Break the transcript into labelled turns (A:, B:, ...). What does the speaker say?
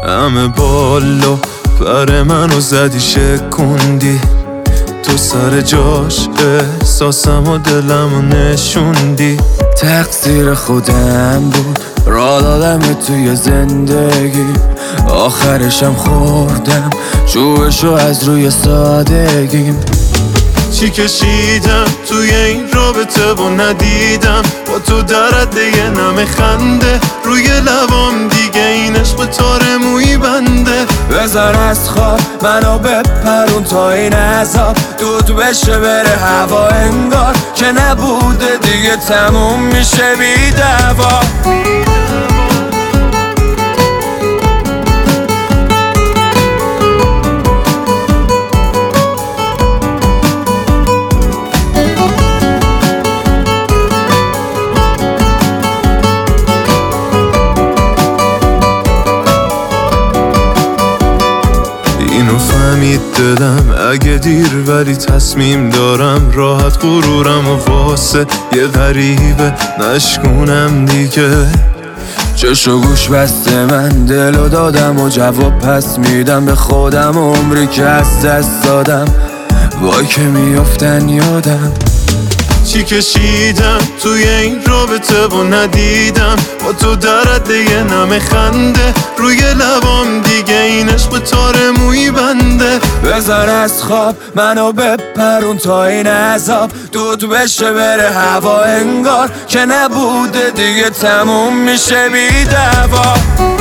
A: همه بالا پر منو زدی شکوندی، تو سر جاش احساسم و دلم و نشوندی. تقصیر خودم بود را دادم توی زندگی، آخرشم خوردم جوشو از روی سادگیم. چی کشیدم توی این رابطه و ندیدم، با تو درد یه نم خنده روی لبام، دیگه این عشق تار موی بنده. بذار از خواب منو بپرون تا این عذاب دود بشه بره هوا، انگار که نبوده دیگه تموم میشه بی دوا. اینو فهمید دلم اگه دیر، ولی تصمیم دارم راحت غرورم و واسه یه غریبه نشکونم دیگه. چشو گوش بسته من دلو دادم و جواب پس میدم به خودم، عمری که از دست دادم وای که میافتن یادم. چی کشیدم توی این رابطه و ندیدم، با تو درد یه نم خنده روی لبام، دیگه این عشق تار موی بنده. بذار از خواب منو بپرون تا این عذاب دود بشه بره هوا، انگار که نبوده دیگه تموم میشه بی دوا.